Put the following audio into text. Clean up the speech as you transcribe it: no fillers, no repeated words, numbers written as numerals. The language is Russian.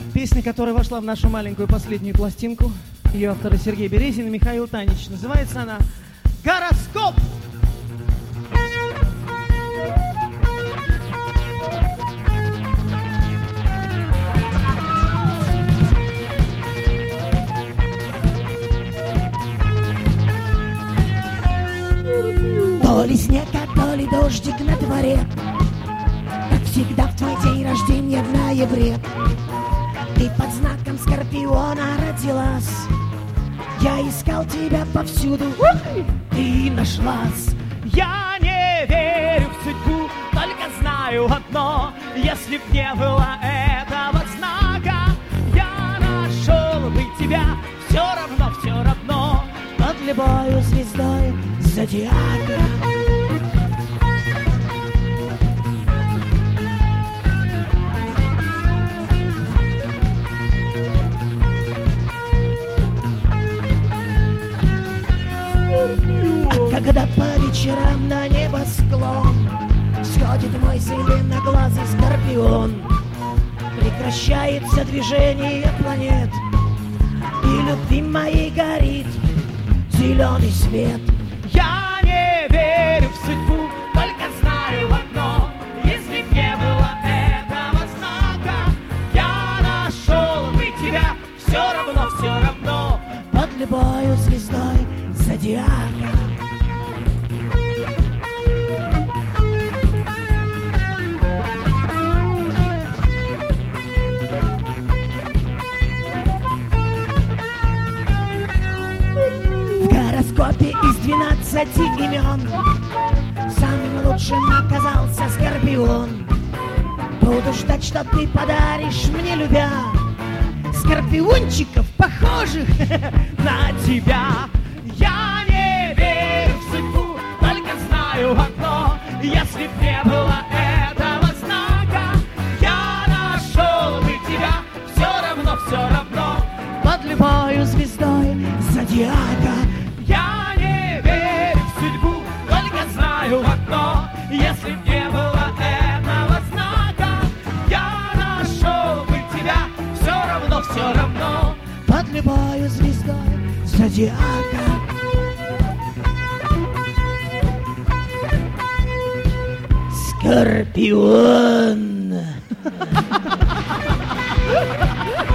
Песня, которая вошла в нашу маленькую последнюю пластинку. Ее авторы Сергей Березин и Михаил Танич. Называется она «Гороскоп». То ли снег, а то ли дождик на дворе, как всегда в твой день рождения в ноябре. Ты под знаком Скорпиона родилась. Я искал тебя повсюду, ты нашлась. Я не верю в судьбу, только знаю одно: если б не было этого знака, я нашел бы тебя все равно под любою звездой зодиака. Когда по вечерам на небосклон сходит мой зеленоглазый скорпион, прекращается движение планет, и любви моей горит зеленый свет. Я не верю в судьбу, только знаю одно: если б не было этого знака, я нашел бы тебя все равно под любою звездой зодиака. В гороскопе из 12 имен самым лучшим оказался Скорпион. Буду ждать, что ты подаришь мне, любя, скорпиончиков, похожих на тебя. Я не верю в судьбу, только знаю одно: если б не было этого знака, я нашел бы тебя все равно под любою звездой зодиака. Я не верю в судьбу, только знаю одно: если б не было этого знака, я нашел бы тебя все равно под любою звездой зодиака. Скорпион.